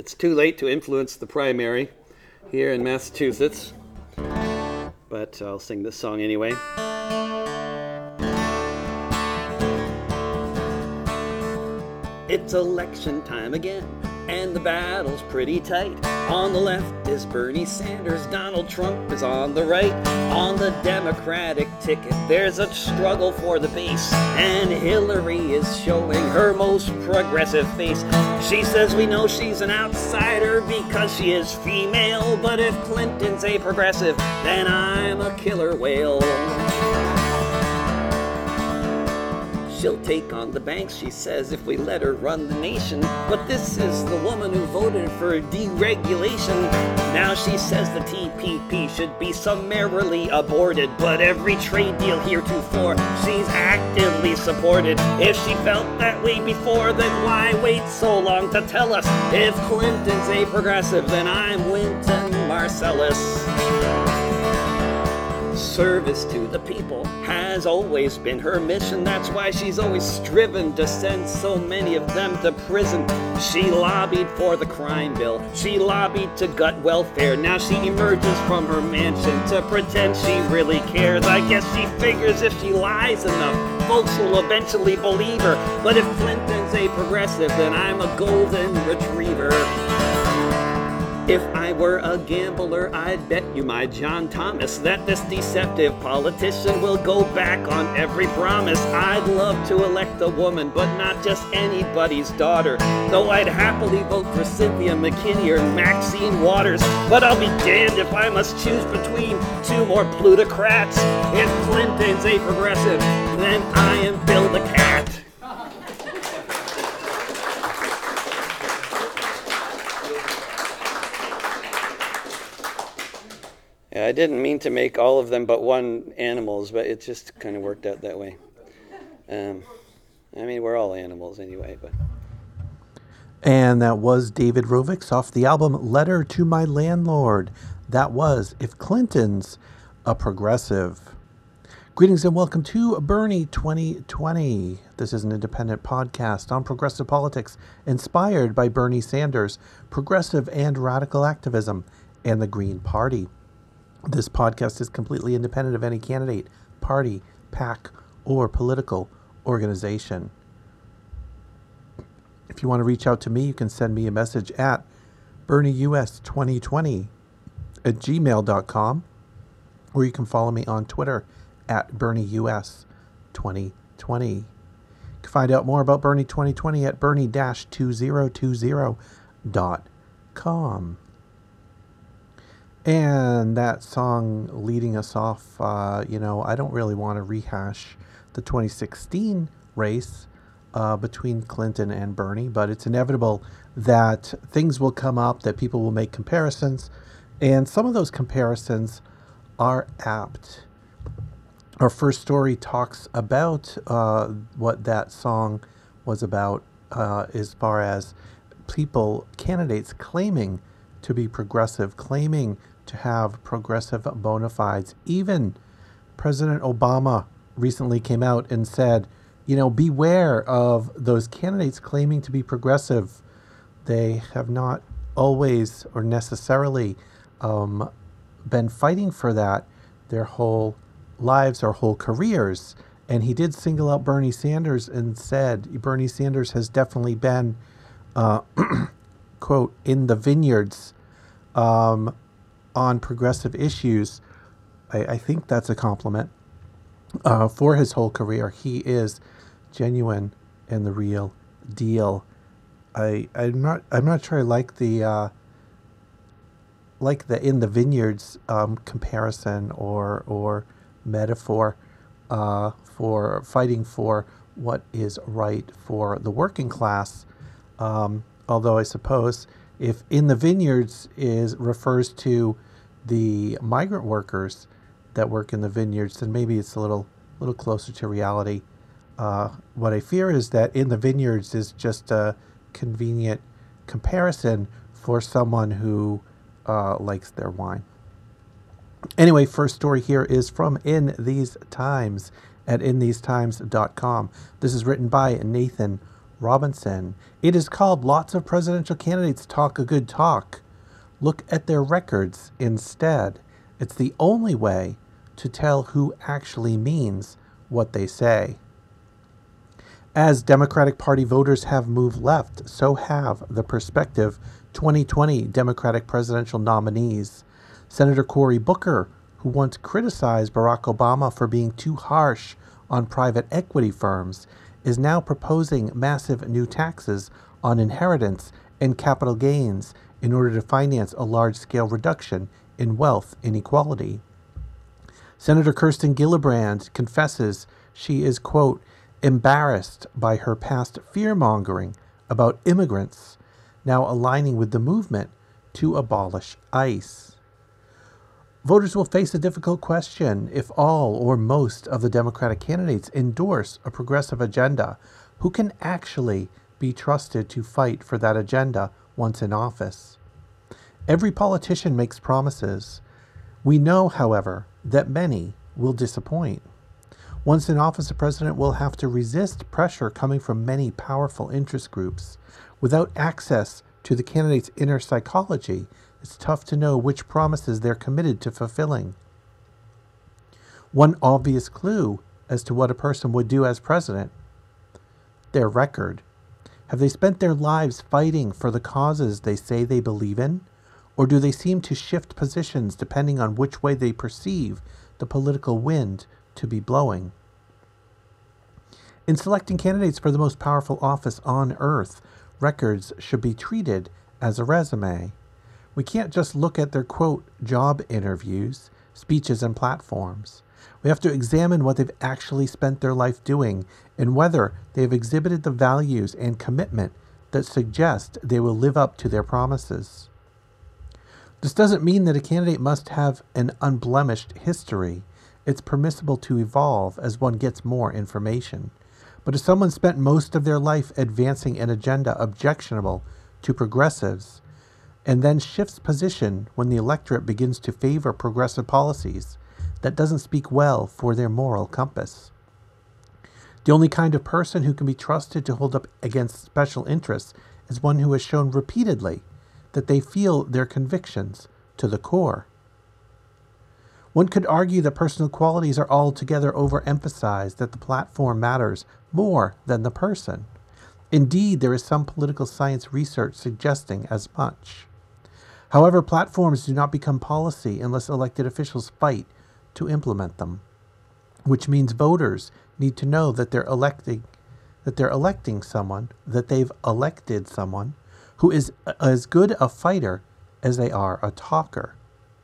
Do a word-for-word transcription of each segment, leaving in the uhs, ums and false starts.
It's too late to influence the primary here in Massachusetts, but I'll sing this song anyway. It's election time again, and the battle's pretty tight. On the left is Bernie Sanders, Donald Trump is on the right. On the Democratic ticket, there's a struggle for the base, and Hillary is showing her most progressive face. She says we know she's an outsider because she is female, but if Clinton's a progressive, then I'm a killer whale. She'll take on the banks, she says, if we let her run the nation. But this is the woman who voted for deregulation. Now she says the T P P should be summarily aborted, but every trade deal heretofore she's actively supported. If she felt that way before, then why wait so long to tell us? If Clinton's a progressive, then I'm Wynton Marsalis. Service to the people has always been her mission. That's why she's always striven to send so many of them to prison. She lobbied for the crime bill. She lobbied to gut welfare. Now she emerges from her mansion to pretend she really cares. I guess she figures if she lies enough, folks will eventually believe her. But if Clinton's a progressive, then I'm a golden retriever. If I were a gambler, I'd bet you my John Thomas that this deceptive politician will go back on every promise. I'd love to elect a woman, but not just anybody's daughter. Though I'd happily vote for Cynthia McKinney or Maxine Waters. But I'll be damned if I must choose between two more plutocrats. If Clinton's a progressive, then I am Bill the Cat. Yeah, I didn't mean to make all of them but one animals, but it just kind of worked out that way. Um, I mean, we're all animals anyway, but... And that was David Rovics off the album Letter to My Landlord. That was If Clinton's a Progressive. Greetings and welcome to Bernie twenty twenty. This is an independent podcast on progressive politics inspired by Bernie Sanders, progressive and radical activism, and the Green Party. This podcast is completely independent of any candidate, party, PAC, or political organization. If you want to reach out to me, you can send me a message at bernie u s twenty twenty at gmail dot com, or you can follow me on Twitter at bernie u s twenty twenty. You can find out more about Bernie twenty twenty at bernie dash two thousand twenty dot com. And that song leading us off, uh, you know, I don't really want to rehash the twenty sixteen race uh, between Clinton and Bernie, but it's inevitable that things will come up, that people will make comparisons, and some of those comparisons are apt. Our first story talks about uh, what that song was about uh, as far as people, candidates claiming to be progressive, claiming to have progressive bona fides. Even President Obama recently came out and said, you know, beware of those candidates claiming to be progressive. They have not always or necessarily um, been fighting for that their whole lives or whole careers. And he did single out Bernie Sanders and said Bernie Sanders has definitely been, uh, quote, in the vineyards um, on progressive issues. I, I think that's a compliment. Uh, for his whole career, he is genuine and the real deal. I I'm not I'm not sure I like the uh, like the in the vineyards um, comparison or or metaphor uh, for fighting for what is right for the working class. Um, although I suppose if in the vineyards is refers to the migrant workers that work in the vineyards, then maybe it's a little little closer to reality. Uh, what I fear is that in the vineyards is just a convenient comparison for someone who uh, likes their wine. Anyway, first story here is from In These Times at in these times dot com. This is written by Nathan Robinson. It is called Lots of Presidential Candidates Talk a Good Talk. Look at their records instead. It's the only way to tell who actually means what they say. As Democratic Party voters have moved left, so have the prospective twenty twenty Democratic presidential nominees. Senator Cory Booker, who once criticized Barack Obama for being too harsh on private equity firms, is now proposing massive new taxes on inheritance and capital gains in order to finance a large-scale reduction in wealth inequality. Senator Kirsten Gillibrand confesses she is, quote, embarrassed by her past fear-mongering about immigrants, now aligning with the movement to abolish ICE. Voters will face a difficult question if all or most of the Democratic candidates endorse a progressive agenda. Who can actually be trusted to fight for that agenda once in office? Every politician makes promises. We know, however, that many will disappoint. Once in office, the president will have to resist pressure coming from many powerful interest groups. Without access to the candidate's inner psychology, it's tough to know which promises they're committed to fulfilling. One obvious clue as to what a person would do as president: their record. Have they spent their lives fighting for the causes they say they believe in? Or do they seem to shift positions depending on which way they perceive the political wind to be blowing? In selecting candidates for the most powerful office on earth, records should be treated as a resume. We can't just look at their, quote, job interviews, speeches, and platforms. We have to examine what they've actually spent their life doing and whether they have exhibited the values and commitment that suggest they will live up to their promises. This doesn't mean that a candidate must have an unblemished history. It's permissible to evolve as one gets more information. But if someone spent most of their life advancing an agenda objectionable to progressives, and then shifts position when the electorate begins to favor progressive policies, that doesn't speak well for their moral compass. The only kind of person who can be trusted to hold up against special interests is one who has shown repeatedly that they feel their convictions to the core. One could argue that personal qualities are altogether overemphasized, that the platform matters more than the person. Indeed, there is some political science research suggesting as much. However, platforms do not become policy unless elected officials fight to implement them, which means voters need to know that they're electing, that they're electing someone, that they've elected someone who is as good a fighter as they are a talker.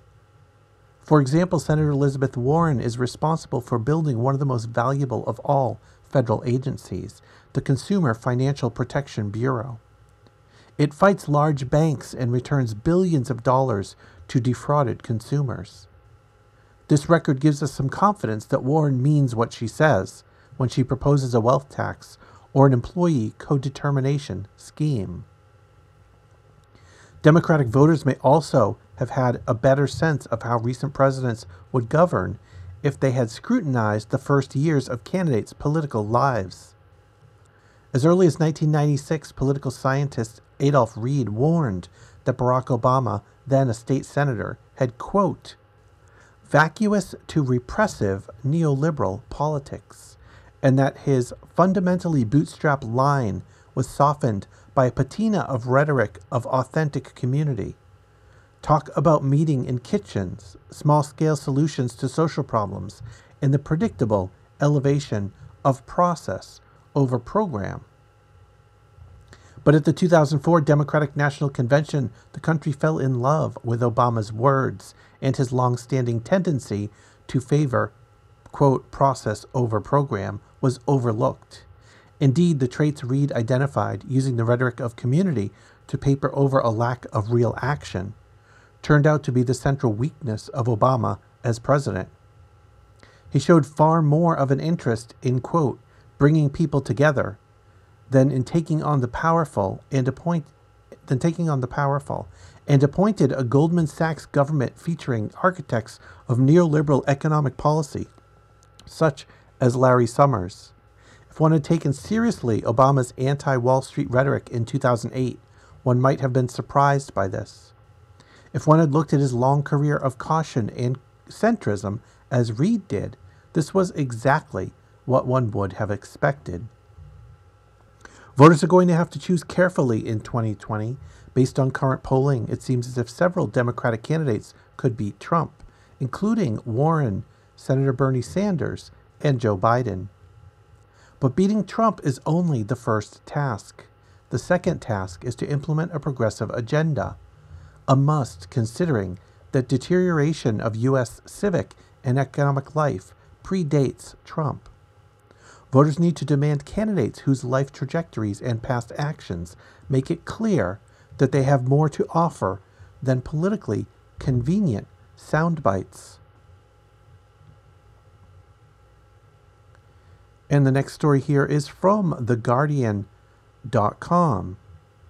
For example, Senator Elizabeth Warren is responsible for building one of the most valuable of all federal agencies, the Consumer Financial Protection Bureau. It fights large banks and returns billions of dollars to defrauded consumers. This record gives us some confidence that Warren means what she says when she proposes a wealth tax or an employee co-determination scheme. Democratic voters may also have had a better sense of how recent presidents would govern if they had scrutinized the first years of candidates' political lives. As early as nineteen ninety-six, political scientist Adolph Reed warned that Barack Obama, then a state senator, had, quote, vacuous to repressive neoliberal politics, and that his fundamentally bootstrapped line was softened by a patina of rhetoric of authentic community. Talk about meeting in kitchens, small-scale solutions to social problems, and the predictable elevation of process over program. But at the two thousand four Democratic National Convention, the country fell in love with Obama's words and his long-standing tendency to favor, quote, process over program was overlooked. Indeed, the traits Reed identified using the rhetoric of community to paper over a lack of real action turned out to be the central weakness of Obama as president. He showed far more of an interest in, quote, bringing people together than in taking on the powerful and appoint than taking on the powerful, and appointed a Goldman Sachs government featuring architects of neoliberal economic policy, such as Larry Summers. If If one had taken seriously Obama's anti-Wall Street rhetoric in two thousand eight, one might have been surprised by this. If one had looked at his long career of caution and centrism, as Reid did, this was exactly what one would have expected. Voters are going to have to choose carefully in twenty twenty. Based on current polling, it seems as if several Democratic candidates could beat Trump, including Warren, Senator Bernie Sanders, and Joe Biden. But beating Trump is only the first task. The second task is to implement a progressive agenda, a must considering that deterioration of U S civic and economic life predates Trump. Voters need to demand candidates whose life trajectories and past actions make it clear that they have more to offer than politically convenient sound bites. And the next story here is from the guardian dot com.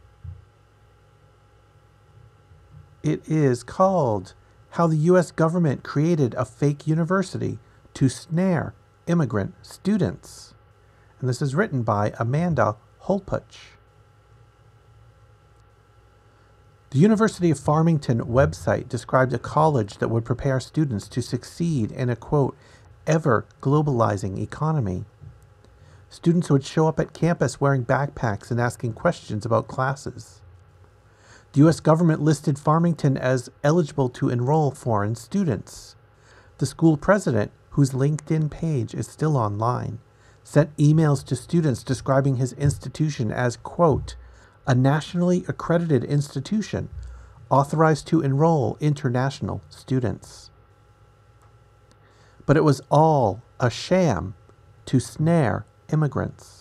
It is called How the U S Government Created a Fake University to Snare Immigrant Students. And this is written by Amanda Holpuch. The University of Farmington website described a college that would prepare students to succeed in a, quote, ever-globalizing economy. Students would show up at campus wearing backpacks and asking questions about classes. The U S government listed Farmington as eligible to enroll foreign students. The school president, whose LinkedIn page is still online, sent emails to students describing his institution as, quote, a nationally accredited institution authorized to enroll international students. But it was all a sham to snare immigrants.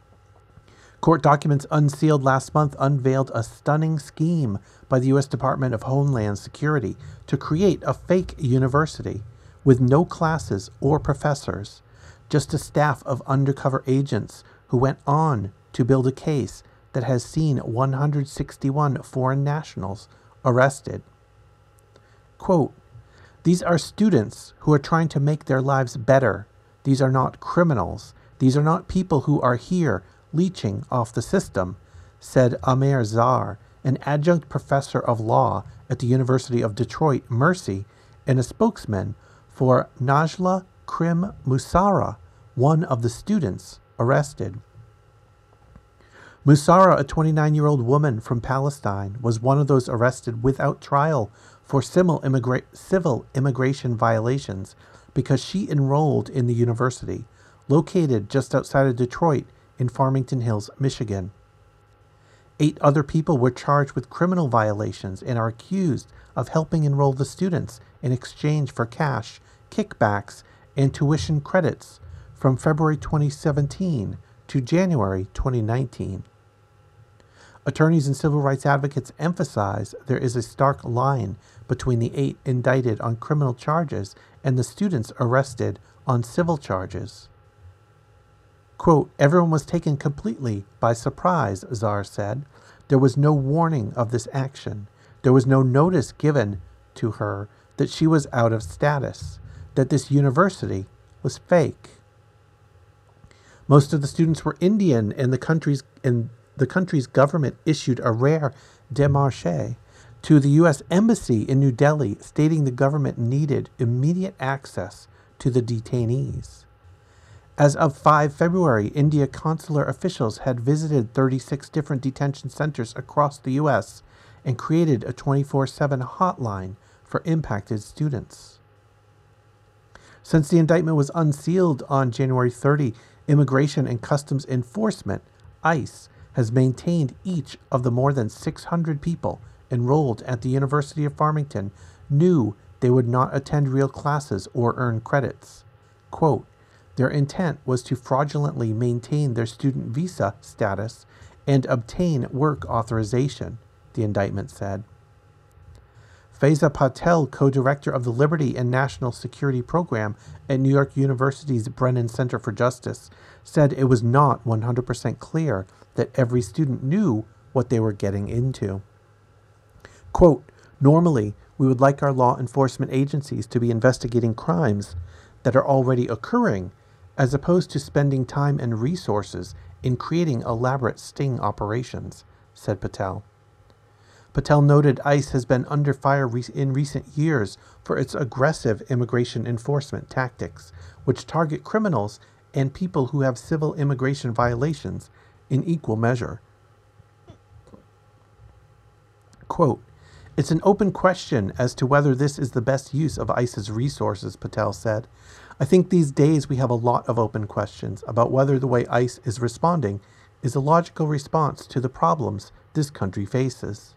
Court documents unsealed last month unveiled a stunning scheme by the U S Department of Homeland Security to create a fake university with no classes or professors, just a staff of undercover agents who went on to build a case that has seen one hundred sixty-one foreign nationals arrested. Quote, these are students who are trying to make their lives better. These are not criminals. These are not people who are here leeching off the system, said Amer Zar, an adjunct professor of law at the University of Detroit Mercy and a spokesman for Najla Krim Musara, one of the students arrested. Musara, a twenty-nine-year-old woman from Palestine, was one of those arrested without trial for civil, immigra- civil immigration violations because she enrolled in the university, located just outside of Detroit in Farmington Hills, Michigan. Eight other people were charged with criminal violations and are accused of helping enroll the students in exchange for cash, kickbacks, and tuition credits from February twenty seventeen to January twenty nineteen. Attorneys and civil rights advocates emphasize there is a stark line between the eight indicted on criminal charges and the students arrested on civil charges. Quote, everyone was taken completely by surprise, Zar said. There was no warning of this action. There was no notice given to her that she was out of status, that this university was fake. Most of the students were Indian, and the country's and the country's government issued a rare démarche to the U S Embassy in New Delhi, stating the government needed immediate access to the detainees. As of the fifth of February, India consular officials had visited thirty-six different detention centers across the U S and created a twenty-four seven hotline for impacted students. Since the indictment was unsealed on January thirtieth, Immigration and Customs Enforcement, ICE, has maintained each of the more than six hundred people enrolled at the University of Farmington knew they would not attend real classes or earn credits. Quote, their intent was to fraudulently maintain their student visa status and obtain work authorization, the indictment said. Faiza Patel, co-director of the Liberty and National Security Program at New York University's Brennan Center for Justice, said it was not one hundred percent clear that every student knew what they were getting into. Quote, normally, we would like our law enforcement agencies to be investigating crimes that are already occurring as opposed to spending time and resources in creating elaborate sting operations, said Patel. Patel noted ICE has been under fire in recent years for its aggressive immigration enforcement tactics, which target criminals and people who have civil immigration violations in equal measure. Quote, "It's an open question as to whether this is the best use of ICE's resources," Patel said. "I think these days we have a lot of open questions about whether the way ICE is responding is a logical response to the problems this country faces."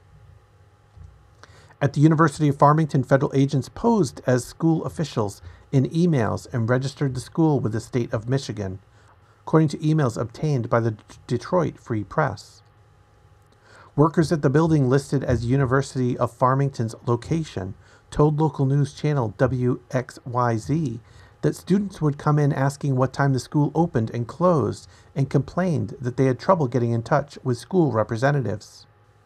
At the University of Farmington, federal agents posed as school officials in emails and registered the school with the state of Michigan, according to emails obtained by the Detroit Free Press. Workers at the building listed as University of Farmington's location told local news channel W X Y Z that students would come in asking what time the school opened and closed and complained that they had trouble getting in touch with school representatives.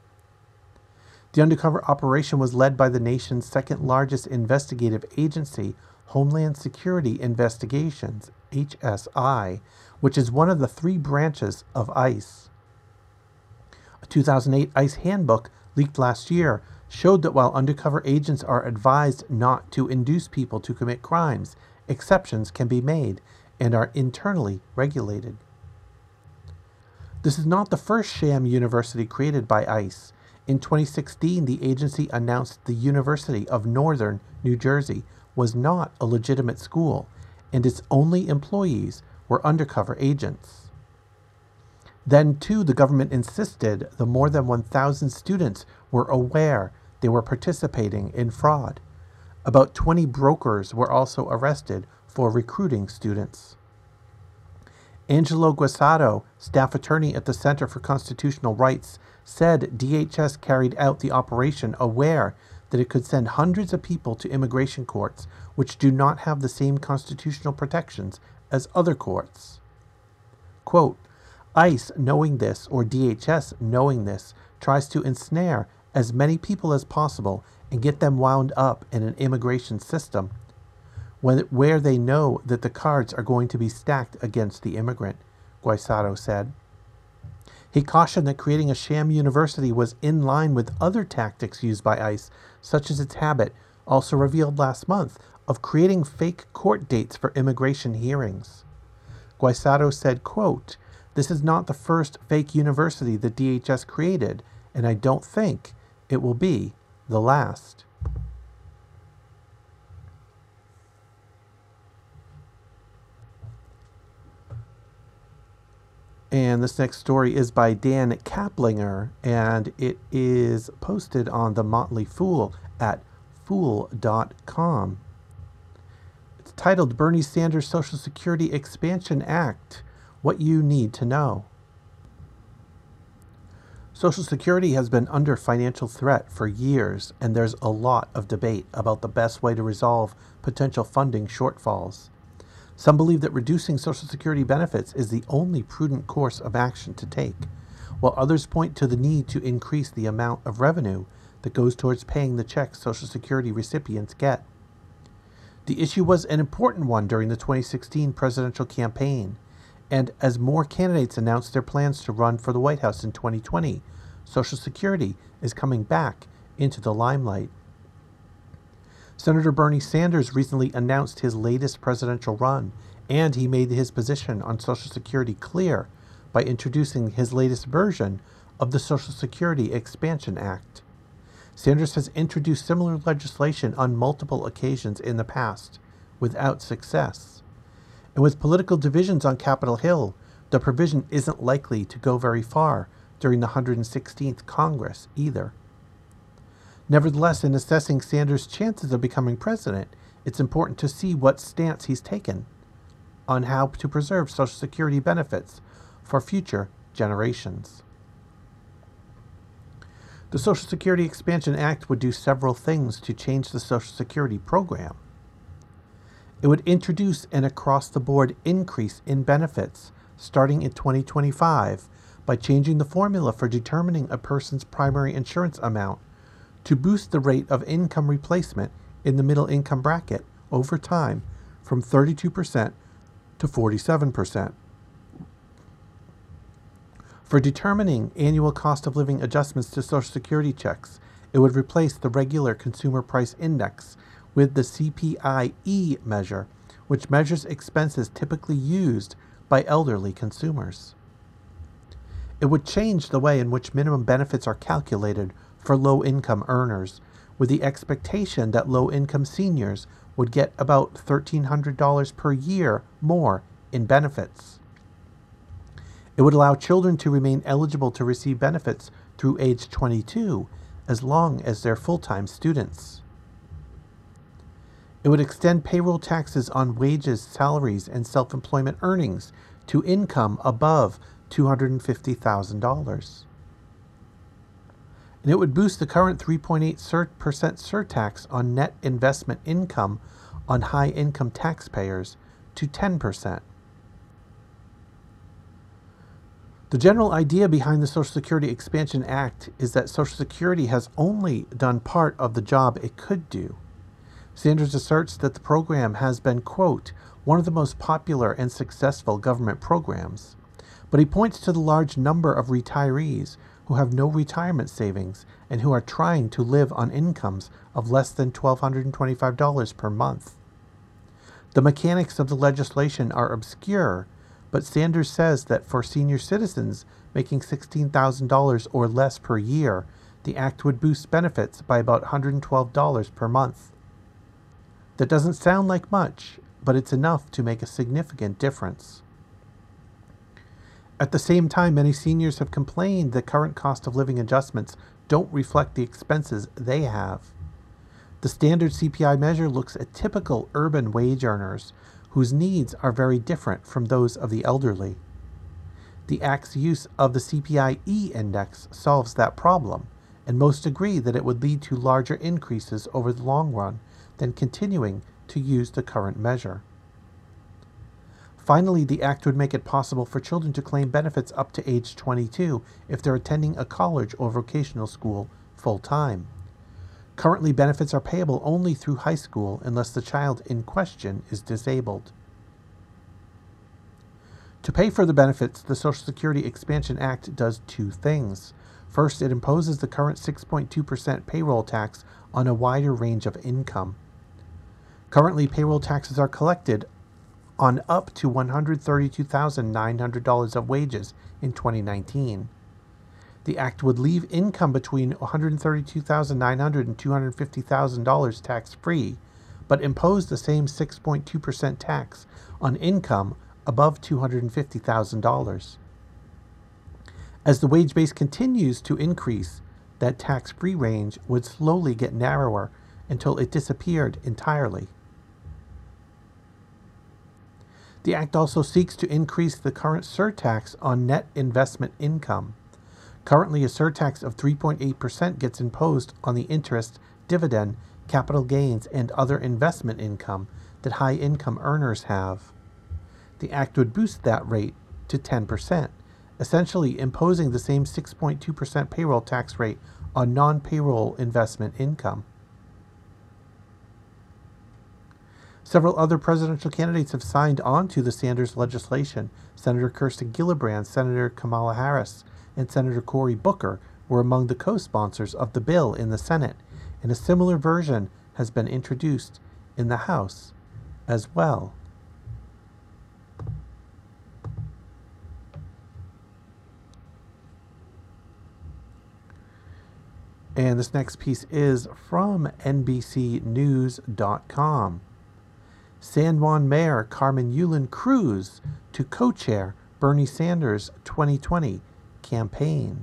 The undercover operation was led by the nation's second largest investigative agency, Homeland Security Investigations, H S I, which is one of the three branches of ICE. A two thousand eight ICE handbook leaked last year showed that while undercover agents are advised not to induce people to commit crimes, exceptions can be made and are internally regulated. This is not the first sham university created by ICE. In twenty sixteen, the agency announced the University of Northern New Jersey was not a legitimate school, and its only employees were undercover agents. Then, too, the government insisted the more than one thousand students were aware they were participating in fraud. About twenty brokers were also arrested for recruiting students. Angelo Guasato, staff attorney at the Center for Constitutional Rights, said D H S carried out the operation aware that it could send hundreds of people to immigration courts which do not have the same constitutional protections as other courts. Quote, "ICE, knowing this, or D H S knowing this, tries to ensnare as many people as possible and get them wound up in an immigration system when, where they know that the cards are going to be stacked against the immigrant," Guaisato said. He cautioned that creating a sham university was in line with other tactics used by ICE, such as its habit, also revealed last month, of creating fake court dates for immigration hearings. Guaisato said, quote, "This is not the first fake university that D H S created, and I don't think it will be the last." And this next story is by Dan Kaplinger, and it is posted on the Motley Fool at fool dot com. It's titled Bernie Sanders Social Security Expansion Act, What You Need to Know. Social Security has been under financial threat for years, and there's a lot of debate about the best way to resolve potential funding shortfalls. Some believe that reducing Social Security benefits is the only prudent course of action to take, while others point to the need to increase the amount of revenue that goes towards paying the checks Social Security recipients get. The issue was an important one during the twenty sixteen presidential campaign, and as more candidates announced their plans to run for the White House in twenty twenty, Social Security is coming back into the limelight. Senator Bernie Sanders recently announced his latest presidential run, and he made his position on Social Security clear by introducing his latest version of the Social Security Expansion Act. Sanders has introduced similar legislation on multiple occasions in the past, without success. And with political divisions on Capitol Hill, the provision isn't likely to go very far during the one hundred sixteenth Congress either. Nevertheless, in assessing Sanders' chances of becoming president, it's important to see what stance he's taken on how to preserve Social Security benefits for future generations. The Social Security Expansion Act would do several things to change the Social Security program. It would introduce an across-the-board increase in benefits starting in twenty twenty-five by changing the formula for determining a person's primary insurance amount to boost the rate of income replacement in the middle income bracket over time from thirty-two percent to forty-seven percent. For determining annual cost of living adjustments to Social Security checks, it would replace the regular Consumer Price Index with the C P I E measure, which measures expenses typically used by elderly consumers. It would change the way in which minimum benefits are calculated for low-income earners, with the expectation that low-income seniors would get about one thousand three hundred dollars per year more in benefits. It would allow children to remain eligible to receive benefits through age twenty-two, as long as they're full-time students. It would extend payroll taxes on wages, salaries, and self-employment earnings to income above two hundred fifty thousand dollars. And it would boost the current three point eight percent surtax on net investment income on high-income taxpayers to ten percent. The general idea behind the Social Security Expansion Act is that Social Security has only done part of the job it could do. Sanders asserts that the program has been, quote, one of the most popular and successful government programs, but he points to the large number of retirees who have no retirement savings and who are trying to live on incomes of less than one thousand two hundred twenty-five dollars per month. The mechanics of the legislation are obscure, but Sanders says that for senior citizens making sixteen thousand dollars or less per year, the act would boost benefits by about one hundred twelve dollars per month. That doesn't sound like much, but it's enough to make a significant difference. At the same time, many seniors have complained that current cost of living adjustments don't reflect the expenses they have. The standard C P I measure looks at typical urban wage earners whose needs are very different from those of the elderly. The Act's use of the C P I E index solves that problem, and most agree that it would lead to larger increases over the long run than continuing to use the current measure. Finally, the Act would make it possible for children to claim benefits up to age twenty-two if they're attending a college or vocational school full-time. Currently, benefits are payable only through high school unless the child in question is disabled. To pay for the benefits, the Social Security Expansion Act does two things. First, it imposes the current six point two percent payroll tax on a wider range of income. Currently, payroll taxes are collected on up to one hundred thirty-two thousand nine hundred dollars of wages in twenty nineteen. The Act would leave income between one hundred thirty-two thousand nine hundred dollars and two hundred fifty thousand dollars tax-free, but impose the same six point two percent tax on income above two hundred fifty thousand dollars. As the wage base continues to increase, that tax-free range would slowly get narrower until it disappeared entirely. The Act also seeks to increase the current surtax on net investment income. Currently, a surtax of three point eight percent gets imposed on the interest, dividend, capital gains, and other investment income that high-income earners have. The Act would boost that rate to ten percent, essentially imposing the same six point two percent payroll tax rate on non-payroll investment income. Several other presidential candidates have signed on to the Sanders legislation. Senator Kirsten Gillibrand, Senator Kamala Harris, and Senator Cory Booker were among the co-sponsors of the bill in the Senate, and a similar version has been introduced in the House as well. And this next piece is from N B C News dot com. San Juan Mayor Carmen Yulin Cruz to co-chair Bernie Sanders' twenty twenty campaign.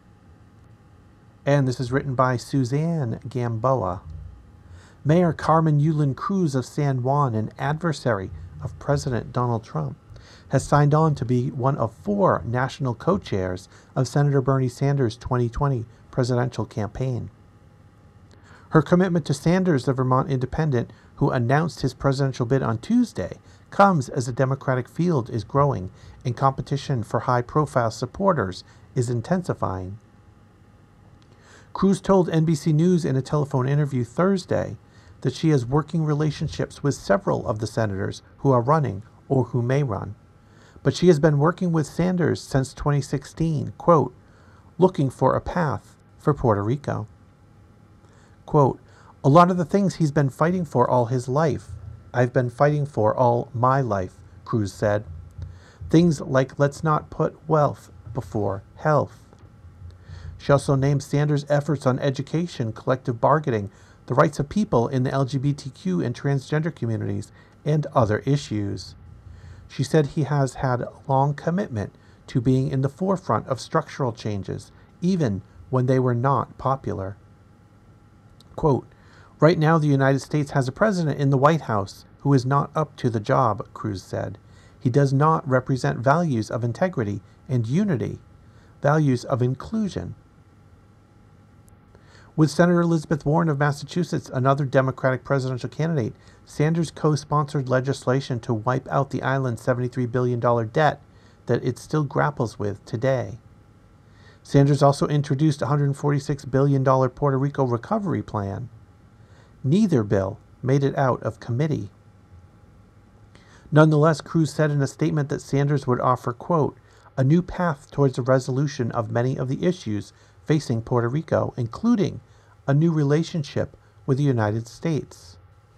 And this is written by Suzanne Gamboa. Mayor Carmen Yulin Cruz of San Juan, an adversary of President Donald Trump, has signed on to be one of four national co-chairs of Senator Bernie Sanders' twenty twenty presidential campaign. Her commitment to Sanders, the Vermont independent, who announced his presidential bid on Tuesday, comes as the Democratic field is growing and competition for high-profile supporters is intensifying. Cruz told N B C News in a telephone interview Thursday that she has working relationships with several of the senators who are running or who may run. But she has been working with Sanders since twenty sixteen, quote, looking for a path for Puerto Rico. Quote, a lot of the things he's been fighting for all his life, I've been fighting for all my life, Cruz said. Things like let's not put wealth before health. She also named Sanders' efforts on education, collective bargaining, the rights of people in the L G B T Q and transgender communities, and other issues. She said he has had a long commitment to being in the forefront of structural changes, even when they were not popular. Quote, right now the United States has a president in the White House who is not up to the job, Cruz said. He does not represent values of integrity and unity, values of inclusion. With Senator Elizabeth Warren of Massachusetts, another Democratic presidential candidate, Sanders co-sponsored legislation to wipe out the island's seventy-three billion dollars debt that it still grapples with today. Sanders also introduced a one hundred forty-six billion dollars Puerto Rico recovery plan. Neither bill made it out of committee. Nonetheless, Cruz said in a statement that Sanders would offer, quote, a new path towards the resolution of many of the issues facing Puerto Rico, including a new relationship with the United States.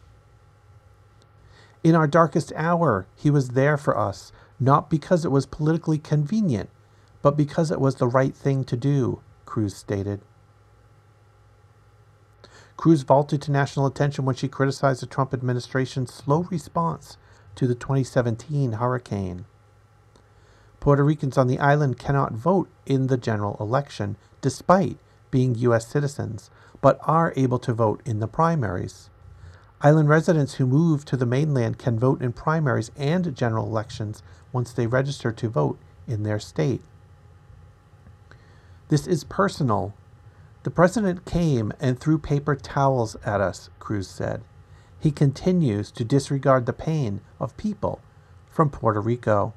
In our darkest hour, he was there for us, not because it was politically convenient, but because it was the right thing to do, Cruz stated. Cruz vaulted to national attention when she criticized the Trump administration's slow response to the twenty seventeen hurricane. Puerto Ricans on the island cannot vote in the general election, despite being U S citizens, but are able to vote in the primaries. Island residents who move to the mainland can vote in primaries and general elections once they register to vote in their state. This is personal. The president came and threw paper towels at us, Cruz said. He continues to disregard the pain of people from Puerto Rico.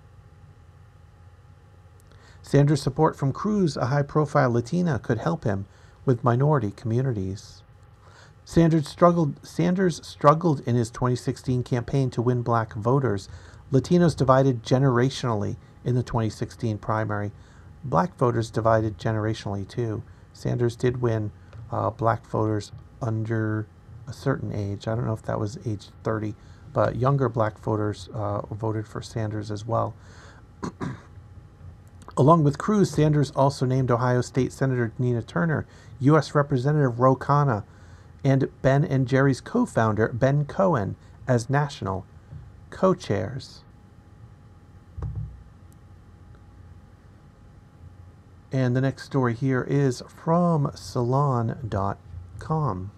Sanders' support from Cruz, a high-profile Latina, could help him with minority communities. Sanders struggled, Sanders struggled in his twenty sixteen campaign to win black voters. Latinos divided generationally in the twenty sixteen primary. Black voters divided generationally too. Sanders did win uh, black voters under a certain age. I don't know if that was age thirty, but younger black voters uh, voted for Sanders as well. Along with Cruz, Sanders also named Ohio State Senator Nina Turner, U S Representative Ro Khanna, and Ben and Jerry's co-founder, Ben Cohen, as national co-chairs. And the next story here is from salon dot com.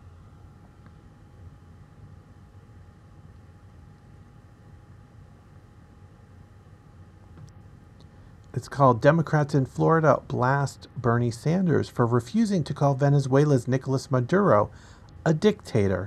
It's called Democrats in Florida Blast Bernie Sanders for refusing to call Venezuela's Nicolas Maduro a dictator.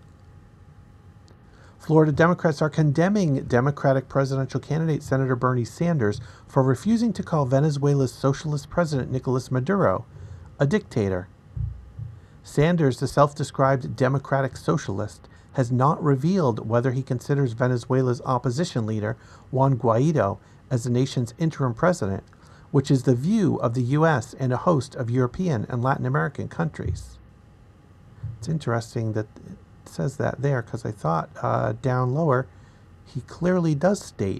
Florida Democrats are condemning Democratic presidential candidate Senator Bernie Sanders for refusing to call Venezuela's socialist president Nicolas Maduro a dictator. Sanders, the self-described democratic socialist, has not revealed whether he considers Venezuela's opposition leader, Juan Guaido, as the nation's interim president, which is the view of the U S and a host of European and Latin American countries. It's interesting that it says that there, because I thought uh, down lower he clearly does state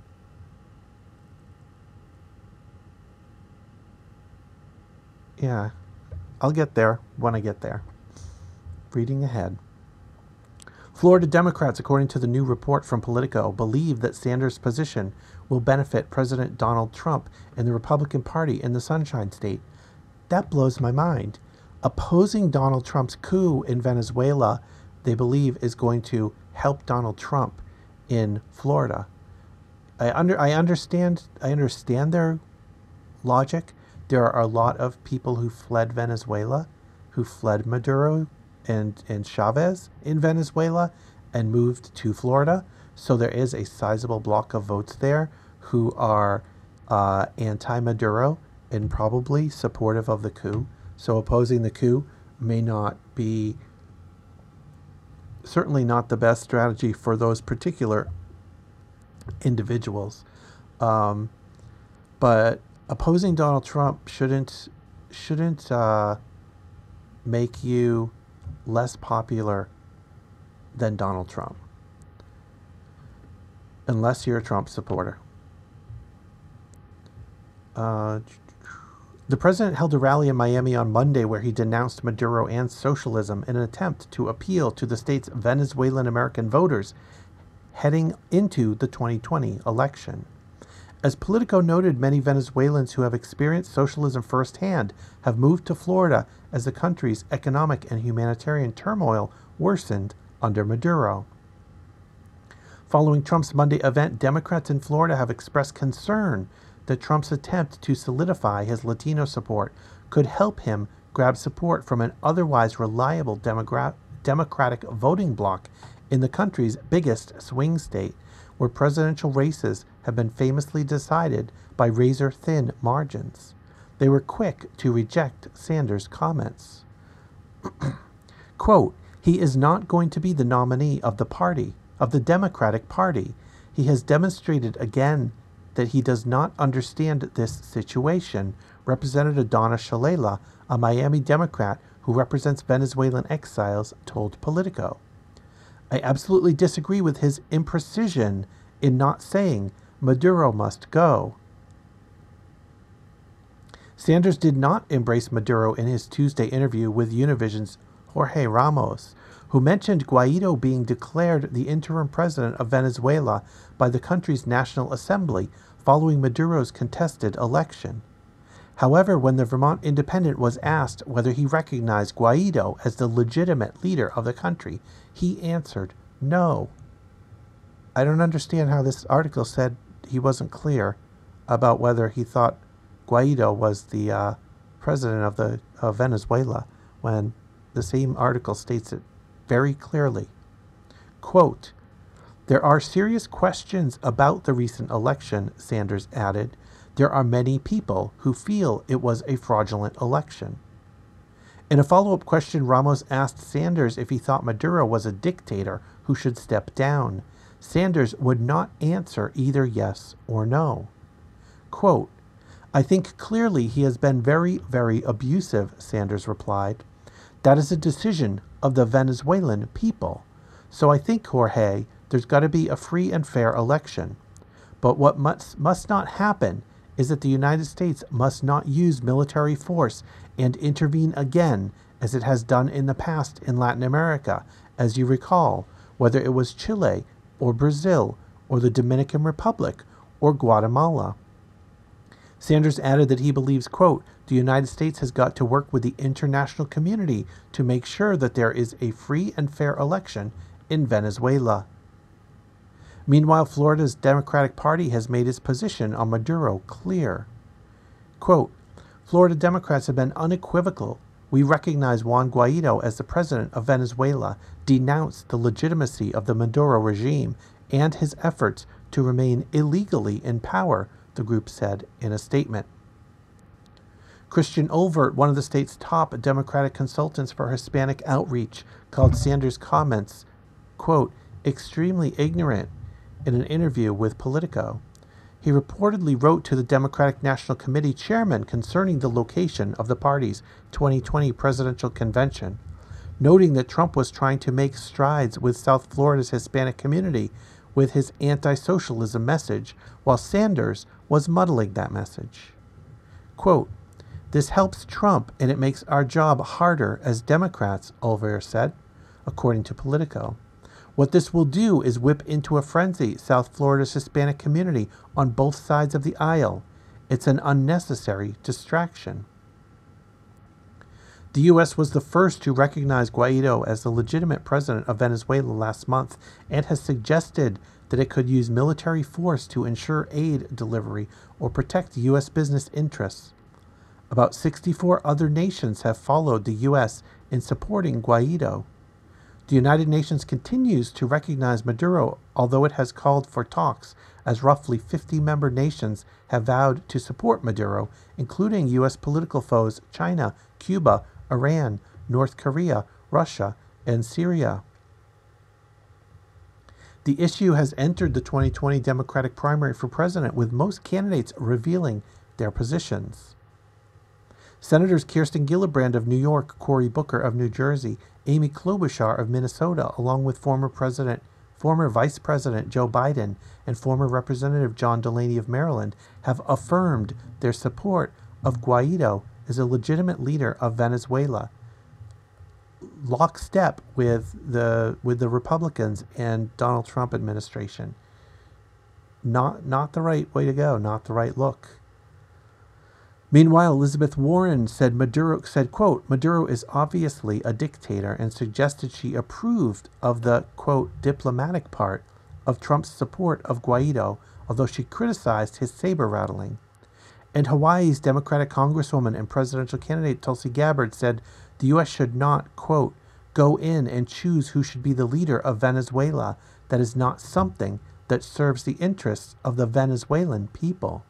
yeah, I'll get there when I get there. Reading ahead. Florida Democrats, according to the new report from Politico, believe that Sanders' position will benefit President Donald Trump and the Republican Party in the Sunshine State. That blows my mind. Opposing Donald Trump's coup in Venezuela, they believe, is going to help Donald Trump in Florida. I under I understand I understand their logic. There are a lot of people who fled Venezuela, who fled Maduro and, and Chavez in Venezuela and moved to Florida. So there is a sizable block of votes there who are uh, anti-Maduro and probably supportive of the coup. So opposing the coup may not be, certainly not the best strategy for those particular individuals. Um, but opposing Donald Trump shouldn't shouldn't uh, make you less popular than Donald Trump, unless you're a Trump supporter. Uh, the president held a rally in Miami on Monday where he denounced Maduro and socialism in an attempt to appeal to the state's Venezuelan American voters heading into the twenty twenty election. As Politico noted, many Venezuelans who have experienced socialism firsthand have moved to Florida as the country's economic and humanitarian turmoil worsened under Maduro. Following Trump's Monday event, Democrats in Florida have expressed concern that Trump's attempt to solidify his Latino support could help him grab support from an otherwise reliable Demogra- Democratic voting bloc in the country's biggest swing state, where presidential races have been famously decided by razor-thin margins. They were quick to reject Sanders' comments. Quote, "He is not going to be the nominee of the party, of the Democratic Party. He has demonstrated again that he does not understand this situation," Representative Donna Shalala, a Miami Democrat who represents Venezuelan exiles, told Politico. "I absolutely disagree with his imprecision in not saying Maduro must go." Sanders did not embrace Maduro in his Tuesday interview with Univision's Jorge Ramos, who mentioned Guaido being declared the interim president of Venezuela by the country's National Assembly following Maduro's contested election. However, when the Vermont Independent was asked whether he recognized Guaido as the legitimate leader of the country, he answered no. I don't understand how this article said he wasn't clear about whether he thought Guaido was the uh, president of the of Venezuela, when the same article states it very clearly. Quote, "There are serious questions about the recent election," Sanders added. "There are many people who feel it was a fraudulent election." In a follow-up question, Ramos asked Sanders if he thought Maduro was a dictator who should step down. Sanders would not answer either yes or no. Quote, "I think clearly he has been very, very abusive," Sanders replied. "That is a decision of the Venezuelan people. So I think, Jorge, there's got to be a free and fair election. But what must, must not happen is that the United States must not use military force and intervene again, as it has done in the past in Latin America, as you recall, whether it was Chile or Brazil or the Dominican Republic or Guatemala." Sanders added that he believes, quote, "The United States has got to work with the international community to make sure that there is a free and fair election in Venezuela." Meanwhile, Florida's Democratic Party has made its position on Maduro clear. Quote, "Florida Democrats have been unequivocal. We recognize Juan Guaido as the president of Venezuela, denounce the legitimacy of the Maduro regime and his efforts to remain illegally in power," the group said in a statement. Christian Olvert, one of the state's top Democratic consultants for Hispanic outreach, called Sanders' comments, quote, "extremely ignorant," in an interview with Politico. He reportedly wrote to the Democratic National Committee chairman concerning the location of the party's twenty twenty presidential convention, noting that Trump was trying to make strides with South Florida's Hispanic community with his anti-socialism message, while Sanders was muddling that message. Quote, "This helps Trump and it makes our job harder as Democrats," Olvert said, according to Politico. "What this will do is whip into a frenzy South Florida's Hispanic community on both sides of the aisle. It's an unnecessary distraction." The U S was the first to recognize Guaido as the legitimate president of Venezuela last month and has suggested that it could use military force to ensure aid delivery or protect U S business interests. About sixty-four other nations have followed the U S in supporting Guaido. The United Nations continues to recognize Maduro, although it has called for talks, as roughly fifty member nations have vowed to support Maduro, including U S political foes China, Cuba, Iran, North Korea, Russia, and Syria. The issue has entered the twenty twenty Democratic primary for president, with most candidates revealing their positions. Senators Kirsten Gillibrand of New York, Cory Booker of New Jersey, Amy Klobuchar of Minnesota, along with former President, former Vice President Joe Biden and former Representative John Delaney of Maryland, have affirmed their support of Guaido as a legitimate leader of Venezuela, lockstep with the with the Republicans and Donald Trump administration. Not not the right way to go, not the right look. Meanwhile, Elizabeth Warren said Maduro said, quote, Maduro is obviously a dictator, and suggested she approved of the, quote, diplomatic part of Trump's support of Guaido, although she criticized his saber rattling. And Hawaii's Democratic Congresswoman and presidential candidate Tulsi Gabbard said the U S should not, quote, go in and choose who should be the leader of Venezuela. That is not something that serves the interests of the Venezuelan people.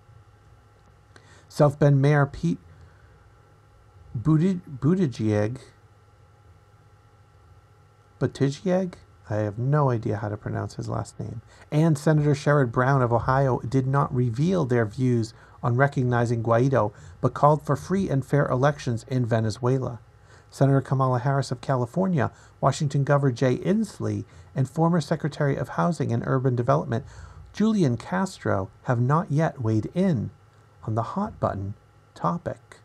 South Bend Mayor Pete Buttigieg, Buttigieg? I have no idea how to pronounce his last name, and Senator Sherrod Brown of Ohio did not reveal their views on recognizing Guaido, but called for free and fair elections in Venezuela. Senator Kamala Harris of California, Washington Governor Jay Inslee, and former Secretary of Housing and Urban Development Julian Castro have not yet weighed in on the hot button topic.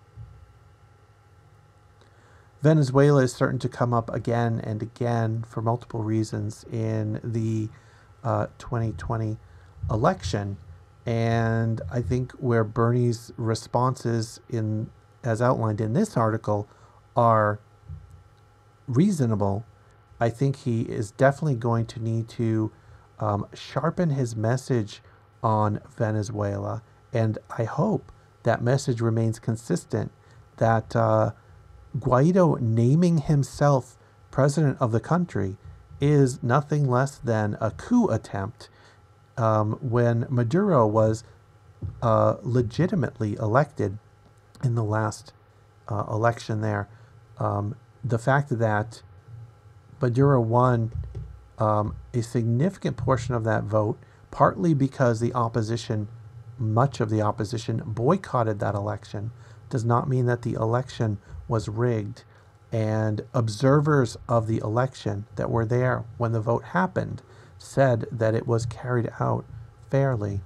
Venezuela is certain to come up again and again for multiple reasons in the uh, twenty twenty election. And I think where Bernie's responses, in as outlined in this article, are reasonable, I think he is definitely going to need to um, sharpen his message on Venezuela. And I hope that message remains consistent, that uh, Guaido naming himself president of the country is nothing less than a coup attempt. Um, when Maduro was uh, legitimately elected in the last uh, election there, um, the fact that Maduro won um, a significant portion of that vote, partly because the opposition, much of the opposition, boycotted that election, does not mean that the election was rigged. And observers of the election that were there when the vote happened said that it was carried out fairly.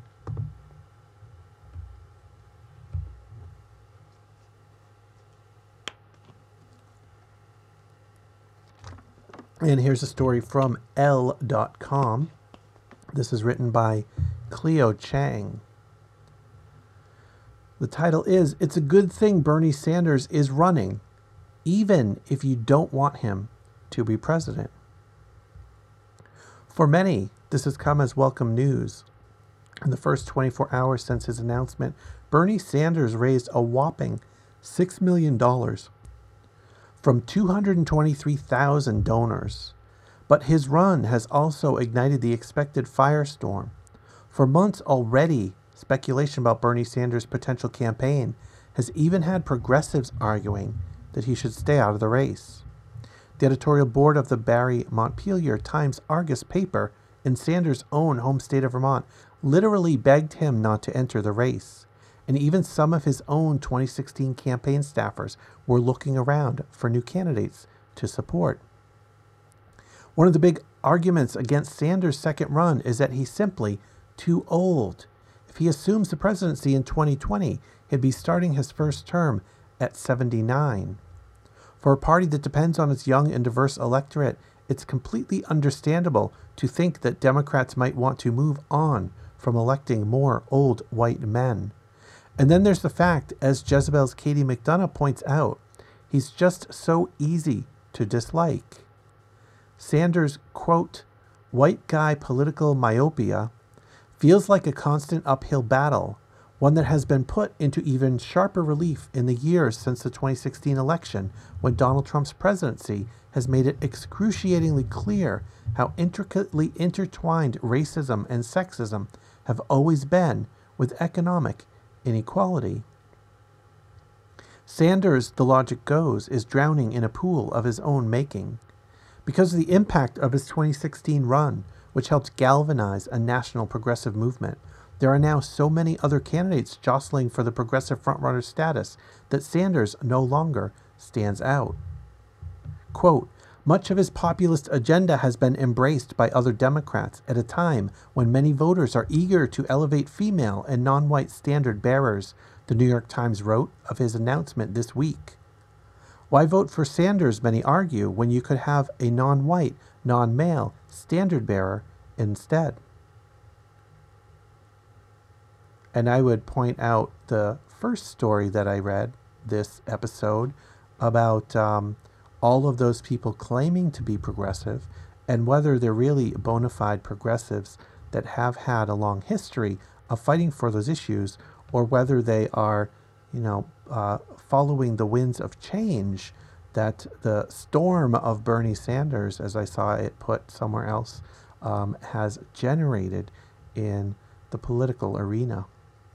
And here's a story from Elle dot com. This is written by Cleo Chang. The title is, It's a Good Thing Bernie Sanders is Running, Even If You Don't Want Him to Be President. For many, this has come as welcome news. In the first twenty-four hours since his announcement, Bernie Sanders raised a whopping six million dollars from two hundred twenty-three thousand donors. But his run has also ignited the expected firestorm. For months already, speculation about Bernie Sanders' potential campaign has even had progressives arguing that he should stay out of the race. The editorial board of the Barry Montpelier Times Argus paper in Sanders' own home state of Vermont literally begged him not to enter the race, and even some of his own twenty sixteen campaign staffers were looking around for new candidates to support. One of the big arguments against Sanders' second run is that he's simply too old. If he assumes the presidency in twenty twenty, he'd be starting his first term at seventy-nine. For a party that depends on its young and diverse electorate, it's completely understandable to think that Democrats might want to move on from electing more old white men. And then there's the fact, as Jezebel's Katie McDonough points out, he's just so easy to dislike. Sanders', quote, white guy political myopia feels like a constant uphill battle, one that has been put into even sharper relief in the years since the twenty sixteen election, when Donald Trump's presidency has made it excruciatingly clear how intricately intertwined racism and sexism have always been with economic inequality. Sanders, the logic goes, is drowning in a pool of his own making. Because of the impact of his twenty sixteen run, which helped galvanize a national progressive movement, there are now so many other candidates jostling for the progressive frontrunner status that Sanders no longer stands out. Quote, much of his populist agenda has been embraced by other Democrats at a time when many voters are eager to elevate female and non-white standard bearers, the New York Times wrote of his announcement this week. Why vote for Sanders, many argue, when you could have a non-white, non-male standard bearer instead? And I would point out the first story that I read this episode about um, all of those people claiming to be progressive and whether they're really bona fide progressives that have had a long history of fighting for those issues, or whether they are, you know, uh, following the winds of change that the storm of Bernie Sanders, as I saw it put somewhere else, um, has generated in the political arena.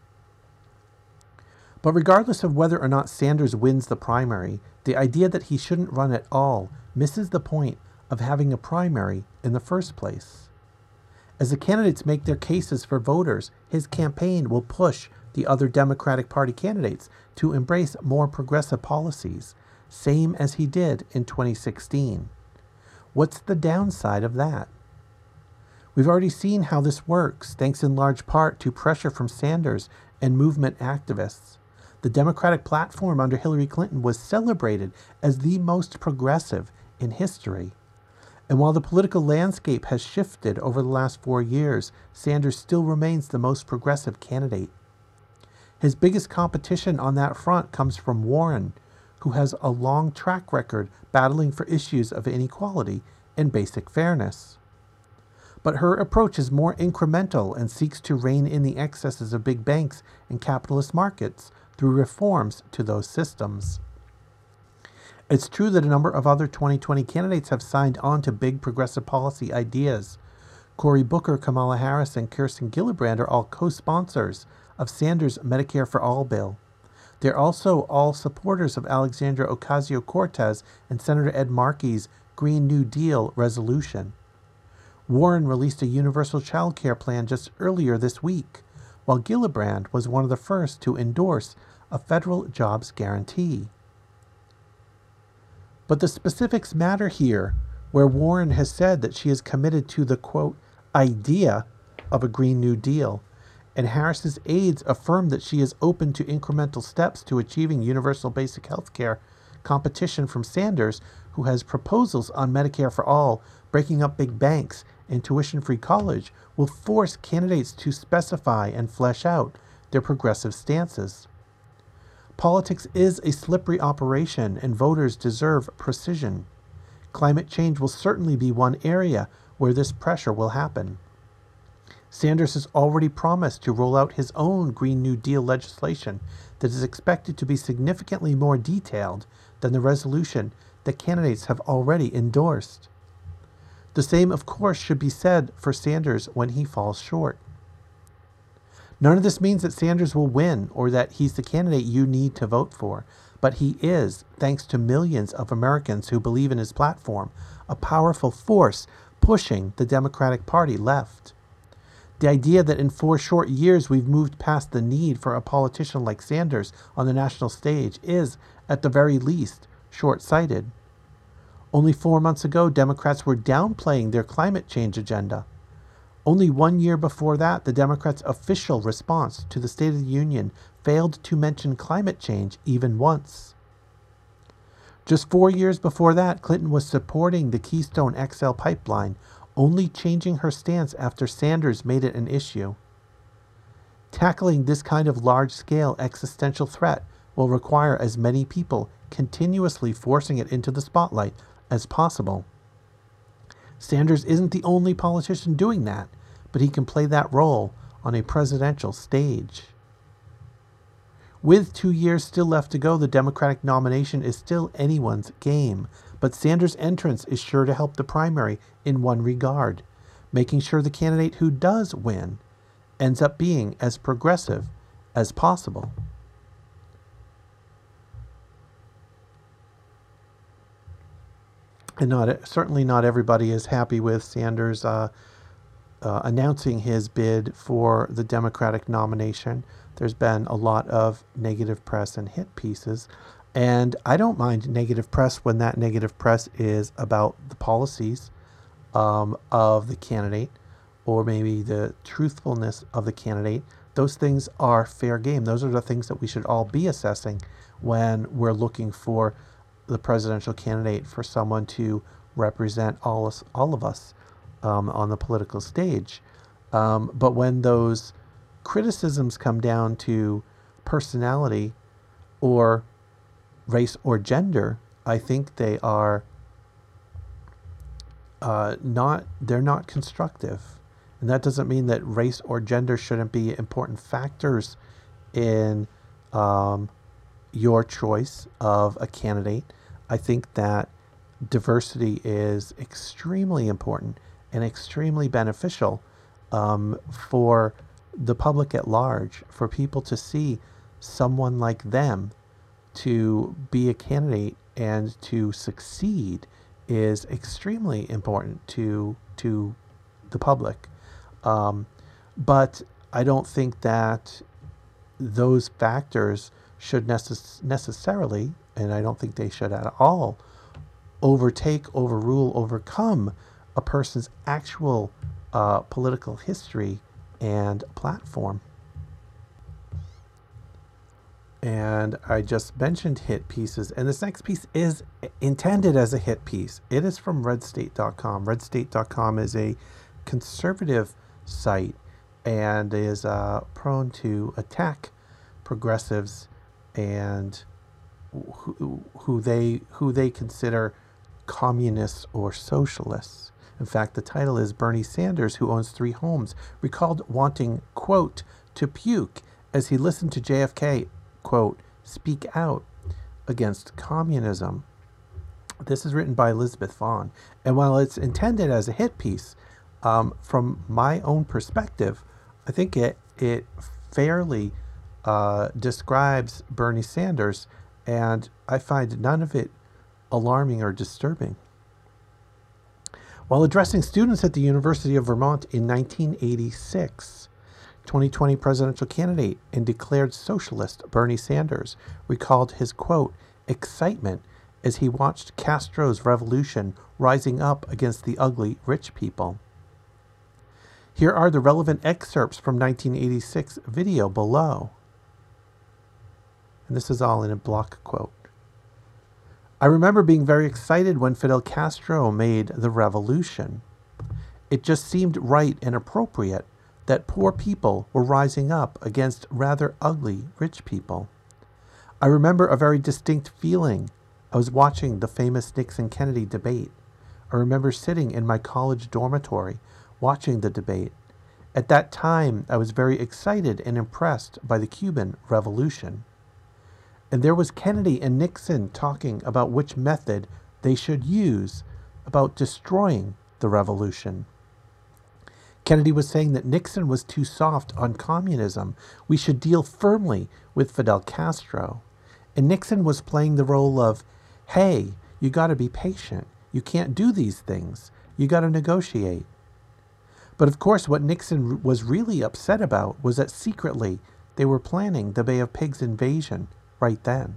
But regardless of whether or not Sanders wins the primary, the idea that he shouldn't run at all misses the point of having a primary in the first place. As the candidates make their cases for voters, his campaign will push the other Democratic Party candidates to embrace more progressive policies, same as he did in twenty sixteen. What's the downside of that? We've already seen how this works, thanks in large part to pressure from Sanders and movement activists. The Democratic platform under Hillary Clinton was celebrated as the most progressive in history. And while the political landscape has shifted over the last four years, Sanders still remains the most progressive candidate. His biggest competition on that front comes from Warren, who has a long track record battling for issues of inequality and basic fairness. But her approach is more incremental and seeks to rein in the excesses of big banks and capitalist markets through reforms to those systems. It's true that a number of other twenty twenty candidates have signed on to big progressive policy ideas. Cory Booker, Kamala Harris, and Kirsten Gillibrand are all co-sponsors of Sanders' Medicare for All bill. They're also all supporters of Alexandria Ocasio-Cortez and Senator Ed Markey's Green New Deal resolution. Warren released a universal child care plan just earlier this week, while Gillibrand was one of the first to endorse a federal jobs guarantee. But the specifics matter here, where Warren has said that she is committed to the, quote, idea of a Green New Deal, and Harris's aides affirm that she is open to incremental steps to achieving universal basic health care. Competition from Sanders, who has proposals on Medicare for All, breaking up big banks, and tuition-free college, will force candidates to specify and flesh out their progressive stances. Politics is a slippery operation, and voters deserve precision. Climate change will certainly be one area where this pressure will happen. Sanders has already promised to roll out his own Green New Deal legislation that is expected to be significantly more detailed than the resolution that candidates have already endorsed. The same, of course, should be said for Sanders when he falls short. None of this means that Sanders will win or that he's the candidate you need to vote for, but he is, thanks to millions of Americans who believe in his platform, a powerful force pushing the Democratic Party left. The idea that in four short years we've moved past the need for a politician like Sanders on the national stage is, at the very least, short-sighted. Only four months ago, Democrats were downplaying their climate change agenda. Only one year before that, the Democrats' official response to the State of the Union failed to mention climate change even once. Just four years before that, Clinton was supporting the Keystone X L pipeline, only changing her stance after Sanders made it an issue. Tackling this kind of large-scale existential threat will require as many people continuously forcing it into the spotlight as possible. Sanders isn't the only politician doing that, but he can play that role on a presidential stage. With two years still left to go, the Democratic nomination is still anyone's game, but Sanders' entrance is sure to help the primary in one regard, making sure the candidate who does win ends up being as progressive as possible. and not certainly not everybody is happy with Sanders uh, uh, announcing his bid for the Democratic nomination. There's been a lot of negative press and hit pieces, and I don't mind negative press when that negative press is about the policies um, of the candidate, or maybe the truthfulness of the candidate. Those things are fair game. Those are the things that we should all be assessing when we're looking for the presidential candidate, for someone to represent all us, all of us um, on the political stage. Um, but when those criticisms come down to personality or race or gender, I think they are uh, not, they're not constructive. And that doesn't mean that race or gender shouldn't be important factors in um, your choice of a candidate. I think that diversity is extremely important and extremely beneficial um, for the public at large, for people to see someone like them to be a candidate and to succeed is extremely important to to the public. Um, but I don't think that those factors should necess- necessarily, and I don't think they should at all, overtake, overrule, overcome a person's actual uh, political history and platform. And I just mentioned hit pieces, and this next piece is intended as a hit piece. It is from red state dot com. red state dot com is a conservative site and is uh, prone to attack progressives and who, who they who they consider communists or socialists. In fact, the title is Bernie Sanders, who owns three homes, recalled wanting, quote, to puke as he listened to J F K, quote, speak out against communism. This is written by Elizabeth Vaughn. And while it's intended as a hit piece, um, from my own perspective, I think it, it fairly uh, describes Bernie Sanders, and I find none of it alarming or disturbing. While addressing students at the University of Vermont in nineteen eighty-six, twenty twenty presidential candidate and declared socialist Bernie Sanders recalled his, quote, excitement as he watched Castro's revolution rising up against the ugly rich people. Here are the relevant excerpts from nineteen eighty-six video below. And this is all in a block quote. I remember being very excited when Fidel Castro made the revolution. It just seemed right and appropriate that poor people were rising up against rather ugly rich people. I remember a very distinct feeling. I was watching the famous Nixon-Kennedy debate. I remember sitting in my college dormitory watching the debate. At that time, I was very excited and impressed by the Cuban Revolution. And there was Kennedy and Nixon talking about which method they should use about destroying the revolution. Kennedy was saying that Nixon was too soft on communism. We should deal firmly with Fidel Castro. And Nixon was playing the role of, hey, you got to be patient. You can't do these things. You got to negotiate. But of course, what Nixon was really upset about was that secretly they were planning the Bay of Pigs invasion right then.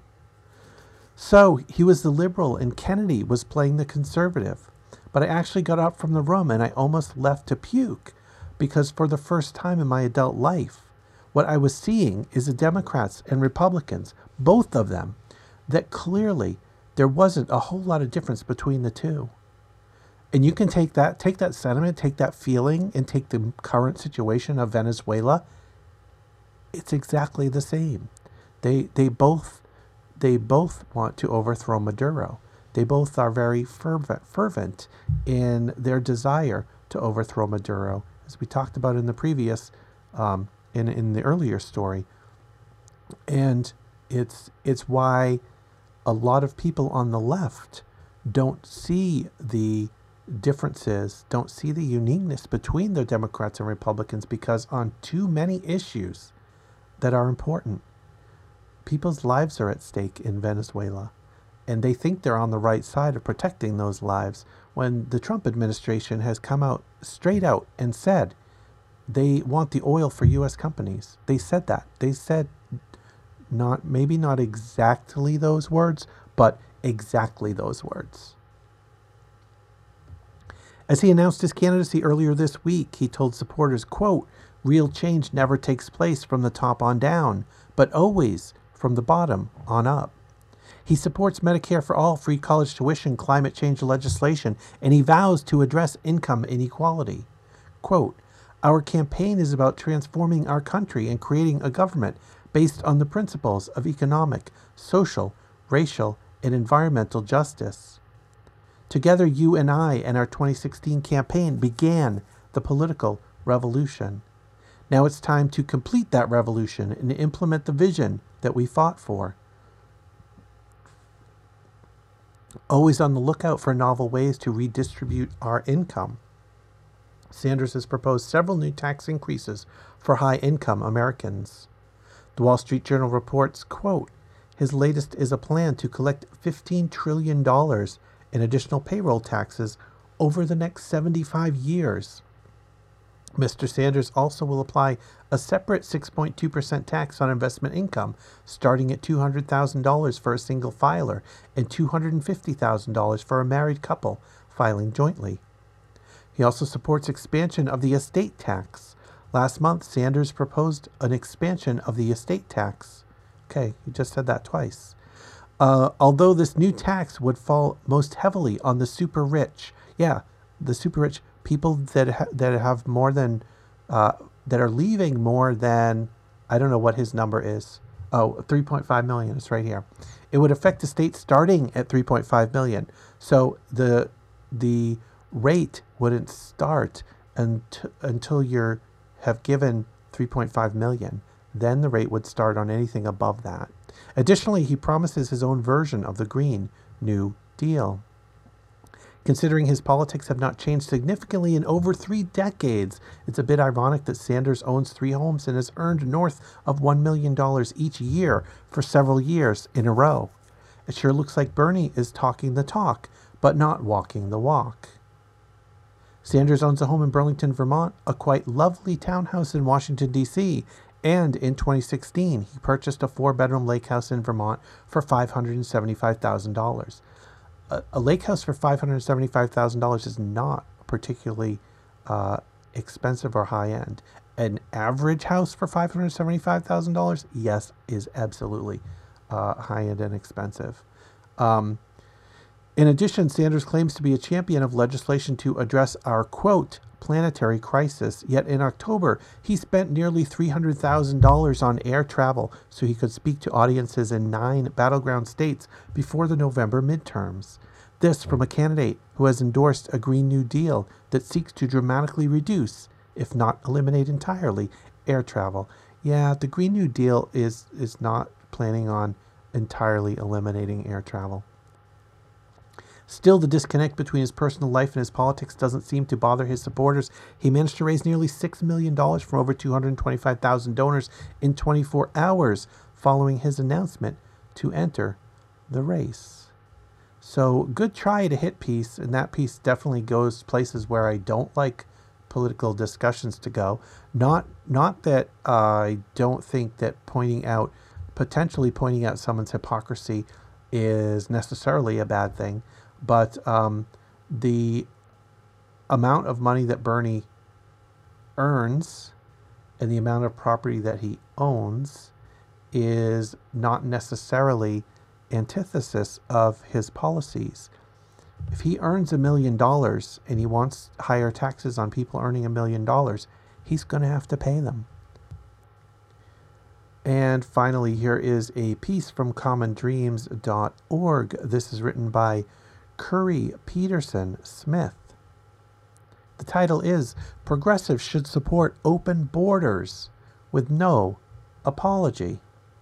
So he was the liberal and Kennedy was playing the conservative. But I actually got up from the room and I almost left to puke, because for the first time in my adult life, what I was seeing is the Democrats and Republicans, both of them, that clearly there wasn't a whole lot of difference between the two. And you can take that, take that sentiment, take that feeling, and take the current situation of Venezuela. It's exactly the same. They they both they both want to overthrow Maduro. They both are very fervent, fervent in their desire to overthrow Maduro, as we talked about in the previous, um, in in the earlier story. And it's it's why a lot of people on the left don't see the differences, don't see the uniqueness between the Democrats and Republicans, because on too many issues that are important, people's lives are at stake in Venezuela. and they think they're on the right side of protecting those lives when the Trump administration has come out straight out and said they want the oil for U S companies. They said that. They said not maybe not exactly those words, but exactly those words. As he announced his candidacy earlier this week, he told supporters, quote, "Real change never takes place from the top on down, but always from the bottom on up." He supports Medicare for all, free college tuition, climate change legislation, and he vows to address income inequality. Quote, "Our campaign is about transforming our country and creating a government based on the principles of economic, social, racial, and environmental justice. Together, you and I and our twenty sixteen campaign began the political revolution. Now it's time to complete that revolution and implement the vision that we fought for. Always on the lookout for novel ways to redistribute our income. Sanders has proposed several new tax increases for high-income Americans. The Wall Street Journal reports, quote, his latest is a plan to collect fifteen trillion dollars in additional payroll taxes over the next seventy-five years. Mister Sanders also will apply a separate six point two percent tax on investment income, starting at two hundred thousand dollars for a single filer and two hundred fifty thousand dollars for a married couple filing jointly. He also supports expansion of the estate tax. Last month, Sanders proposed an expansion of the estate tax. Okay, you just said that twice. Uh, although this new tax would fall most heavily on the super rich. Yeah, the super rich people that ha- that have more than, uh, that are leaving more than, I don't know what his number is. Oh, three point five million. It's right here. It would affect the state starting at three point five million. So the the rate wouldn't start unt- until you have given three point five million. Then the rate would start on anything above that. Additionally, he promises his own version of the Green New Deal. Considering his politics have not changed significantly in over three decades, it's a bit ironic that Sanders owns three homes and has earned north of one million dollars each year for several years in a row. It sure looks like Bernie is talking the talk, but not walking the walk. Sanders owns a home in Burlington, Vermont, a quite lovely townhouse in Washington, D C, and in twenty sixteen, he purchased a four-bedroom lake house in Vermont for five hundred seventy-five thousand dollars. A, a lake house for five hundred seventy-five thousand dollars is not particularly uh, expensive or high-end. An average house for five hundred seventy-five thousand dollars, yes, is absolutely uh, high-end and expensive. Um, in addition, Sanders claims to be a champion of legislation to address our, quote, planetary crisis, yet in October, he spent nearly three hundred thousand dollars on air travel so he could speak to audiences in nine battleground states before the November midterms. This from a candidate who has endorsed a Green New Deal that seeks to dramatically reduce, if not eliminate entirely, air travel. Yeah, the Green New Deal is, is not planning on entirely eliminating air travel. Still, the disconnect between his personal life and his politics doesn't seem to bother his supporters. He managed to raise nearly six million dollars from over two hundred twenty-five thousand donors in twenty-four hours following his announcement to enter the race. So, good try to hit piece, and that piece definitely goes places where I don't like political discussions to go. Not, not that uh, I don't think that pointing out, potentially pointing out someone's hypocrisy is necessarily a bad thing. But um, the amount of money that Bernie earns and the amount of property that he owns is not necessarily antithesis of his policies. If he earns a million dollars and he wants higher taxes on people earning a million dollars, he's going to have to pay them. And finally, here is a piece from common dreams dot org. This is written by Curry Peterson Smith. The title is Progressives Should Support Open Borders with No Apology.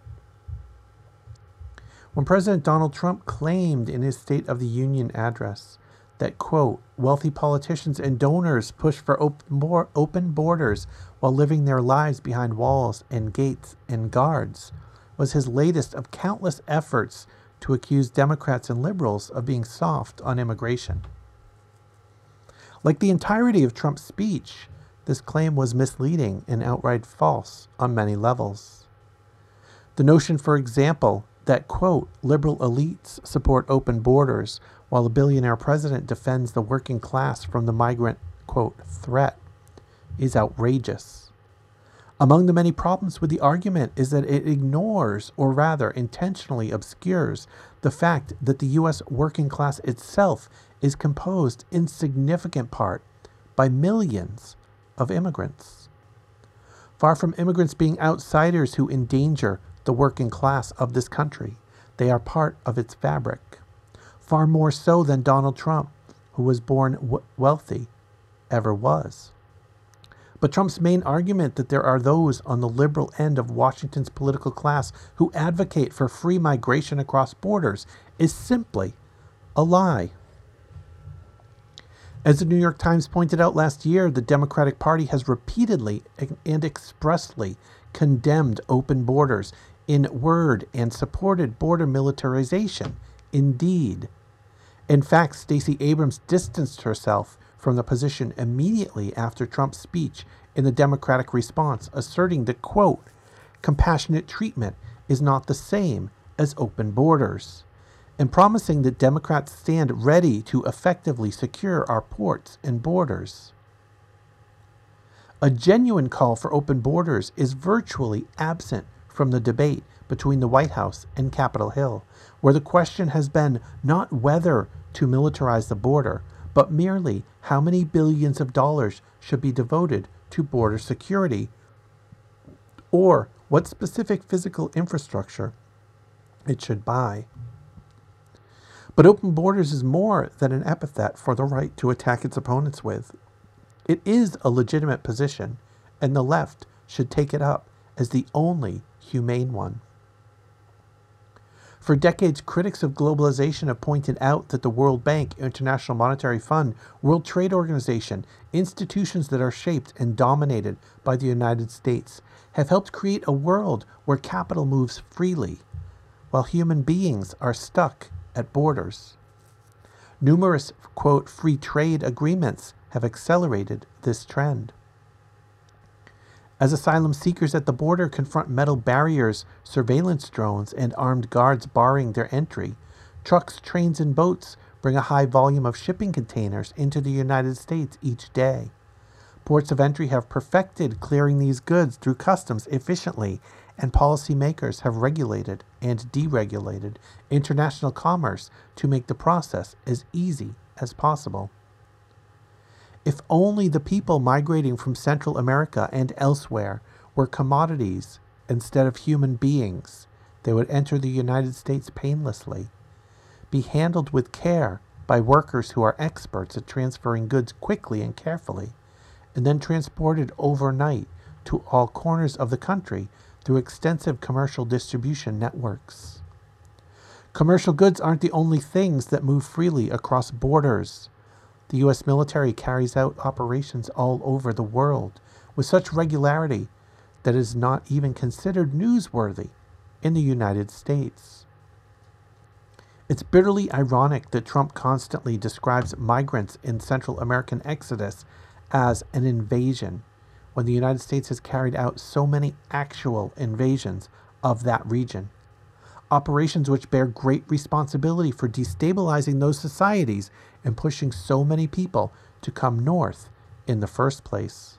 When President Donald Trump claimed in his State of the Union address that, quote, wealthy politicians and donors push for open, open borders while living their lives behind walls and gates and guards, was his latest of countless efforts to accuse Democrats and liberals of being soft on immigration. Like the entirety of Trump's speech, this claim was misleading and outright false on many levels. The notion, for example, that, quote, liberal elites support open borders while a billionaire president defends the working class from the migrant, quote, threat, is outrageous. Among the many problems with the argument is that it ignores, or rather intentionally obscures, the fact that the U S working class itself is composed in significant part by millions of immigrants. Far from immigrants being outsiders who endanger the working class of this country, they are part of its fabric, far more so than Donald Trump, who was born w- wealthy, ever was. But Trump's main argument that there are those on the liberal end of Washington's political class who advocate for free migration across borders is simply a lie. As the New York Times pointed out last year, the Democratic Party has repeatedly and expressly condemned open borders in word and supported border militarization. Indeed. In fact, Stacey Abrams distanced herself from the position immediately after Trump's speech in the Democratic response, asserting that, quote, compassionate treatment is not the same as open borders, and promising that Democrats stand ready to effectively secure our ports and borders. A genuine call for open borders is virtually absent from the debate between the White House and Capitol Hill, where the question has been not whether to militarize the border, but merely how many billions of dollars should be devoted to border security, or what specific physical infrastructure it should buy. But open borders is more than an epithet for the right to attack its opponents with. It is a legitimate position, and the left should take it up as the only humane one. For decades, critics of globalization have pointed out that the World Bank, International Monetary Fund, World Trade Organization, institutions that are shaped and dominated by the United States, have helped create a world where capital moves freely, while human beings are stuck at borders. Numerous, quote, free trade agreements have accelerated this trend. As asylum seekers at the border confront metal barriers, surveillance drones, and armed guards barring their entry, trucks, trains, and boats bring a high volume of shipping containers into the United States each day. Ports of entry have perfected clearing these goods through customs efficiently, and policymakers have regulated and deregulated international commerce to make the process as easy as possible. If only the people migrating from Central America and elsewhere were commodities instead of human beings, they would enter the United States painlessly, be handled with care by workers who are experts at transferring goods quickly and carefully, and then transported overnight to all corners of the country through extensive commercial distribution networks. Commercial goods aren't the only things that move freely across borders. The U S military carries out operations all over the world with such regularity that it is not even considered newsworthy in the United States. It's bitterly ironic that Trump constantly describes migrants in Central American exodus as an invasion, when the United States has carried out so many actual invasions of that region. Operations which bear great responsibility for destabilizing those societies and pushing so many people to come north in the first place.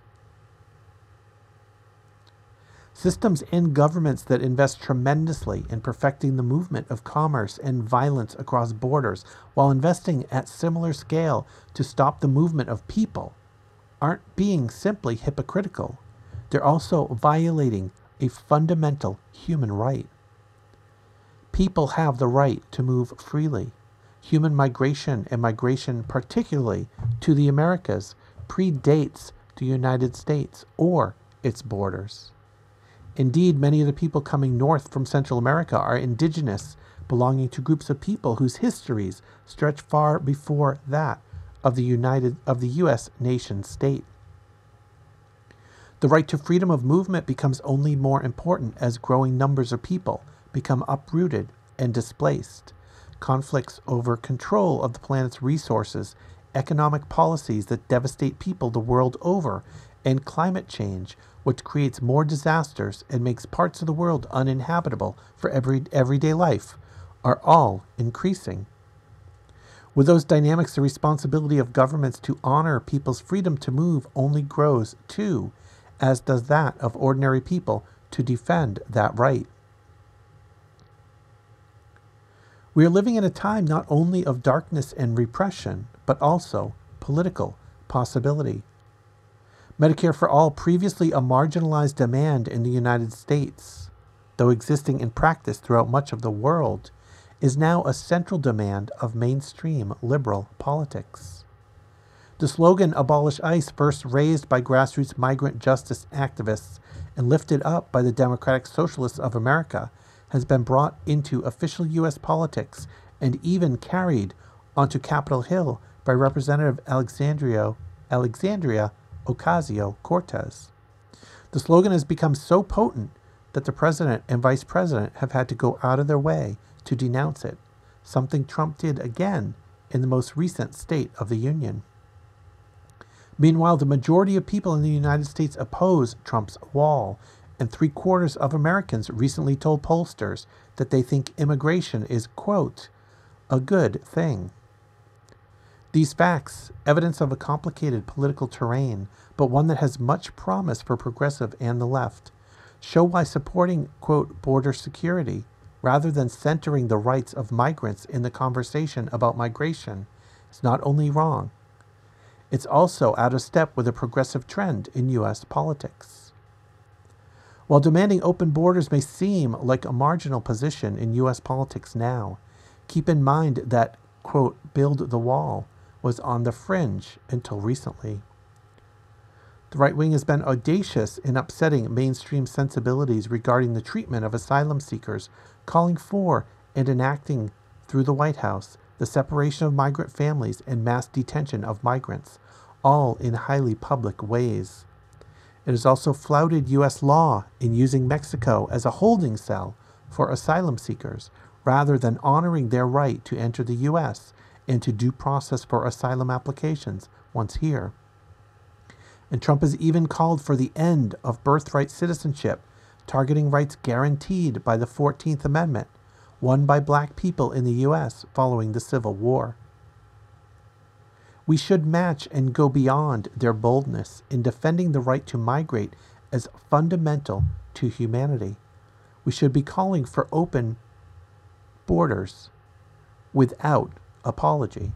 Systems and governments that invest tremendously in perfecting the movement of commerce and violence across borders while investing at similar scale to stop the movement of people aren't being simply hypocritical. They're also violating a fundamental human right. People have the right to move freely. Human migration and migration, particularly to the Americas, predates the United States or its borders. Indeed, many of the people coming north from Central America are indigenous, belonging to groups of people whose histories stretch far before that of the United of the U S nation state. The right to freedom of movement becomes only more important as growing numbers of people become uprooted and displaced, conflicts over control of the planet's resources, economic policies that devastate people the world over, and climate change, which creates more disasters and makes parts of the world uninhabitable for every everyday life, are all increasing. With those dynamics, the responsibility of governments to honor people's freedom to move only grows too, as does that of ordinary people to defend that right. We are living in a time not only of darkness and repression, but also political possibility. Medicare for All, previously a marginalized demand in the United States, though existing in practice throughout much of the world, is now a central demand of mainstream liberal politics. The slogan "Abolish ICE," first raised by grassroots migrant justice activists and lifted up by the Democratic Socialists of America, has been brought into official U S politics and even carried onto Capitol Hill by Representative Alexandria, Alexandria Ocasio-Cortez. The slogan has become so potent that the president and vice president have had to go out of their way to denounce it, something Trump did again in the most recent State of the Union. Meanwhile, the majority of people in the United States oppose Trump's wall, and three-quarters of Americans recently told pollsters that they think immigration is, quote, a good thing. These facts, evidence of a complicated political terrain, but one that has much promise for progressive and the left, show why supporting, quote, border security, rather than centering the rights of migrants in the conversation about migration, is not only wrong, it's also out of step with a progressive trend in U S politics. While demanding open borders may seem like a marginal position in U S politics now, keep in mind that, quote, build the wall was on the fringe until recently. The right wing has been audacious in upsetting mainstream sensibilities regarding the treatment of asylum seekers, calling for and enacting through the White House the separation of migrant families and mass detention of migrants, all in highly public ways. It has also flouted U S law in using Mexico as a holding cell for asylum seekers, rather than honoring their right to enter the U S and to due process for asylum applications once here. And Trump has even called for the end of birthright citizenship, targeting rights guaranteed by the fourteenth Amendment, won by black people in the U S following the Civil War. We should match and go beyond their boldness in defending the right to migrate as fundamental to humanity. We should be calling for open borders without apology.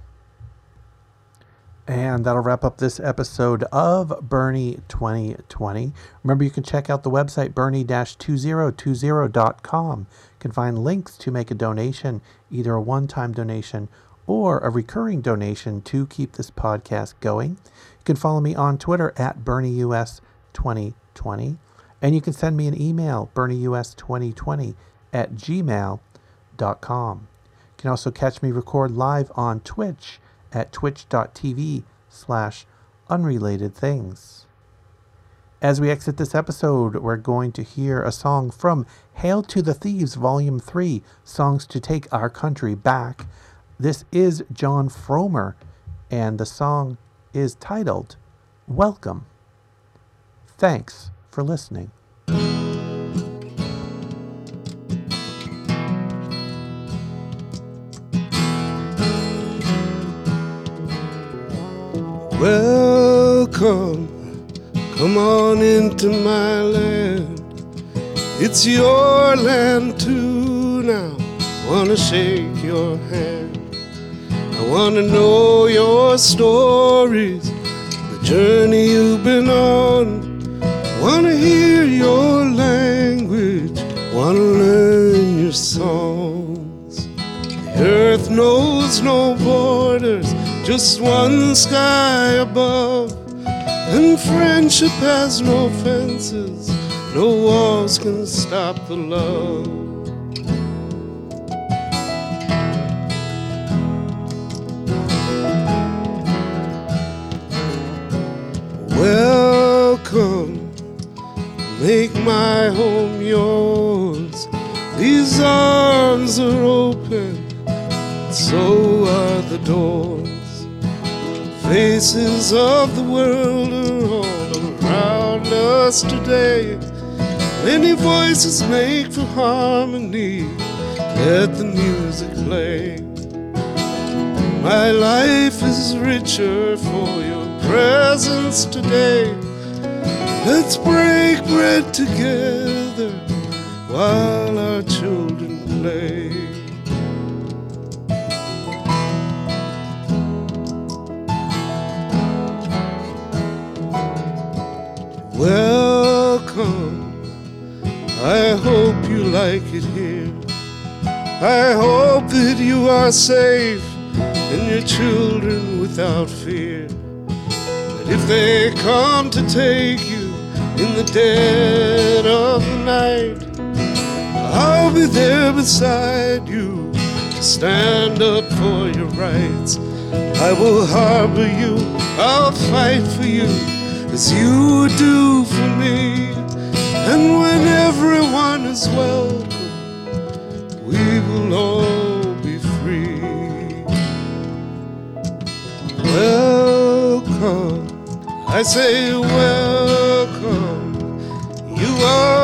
And that'll wrap up this episode of Bernie twenty twenty. Remember, you can check out the website bernie dash two thousand twenty dot com. You can find links to make a donation, either a one-time donation or a recurring donation to keep this podcast going. You can follow me on Twitter at bernie U S twenty twenty. And you can send me an email, bernie U S twenty twenty at gmail dot com. You can also catch me record live on Twitch at twitch.tv slash unrelated things. As we exit this episode, we're going to hear a song from Hail to the Thieves Volume three, Songs to Take Our Country Back. This is John Fromer, and the song is titled Welcome. Thanks for listening. Welcome, come on into my land. It's your land too now. Wanna shake your hand. I wanna know your stories, the journey you've been on. Wanna hear your language, wanna learn your songs. The earth knows no borders, just one sky above, and friendship has no fences, no walls can stop the love. Welcome, make my home yours. These arms are open, so are the doors. Faces of the world are all around us today. Many voices make for harmony. Let the music play. My life is richer for your presence today. Let's break bread together while our children play. Welcome, I hope you like it here. I hope that you are safe and your children without fear. But if they come to take you in the dead of the night, I'll be there beside you to stand up for your rights. I will harbor you, I'll fight for you as you would do for me. And when everyone is welcome, we will all be free. Welcome, I say welcome. You are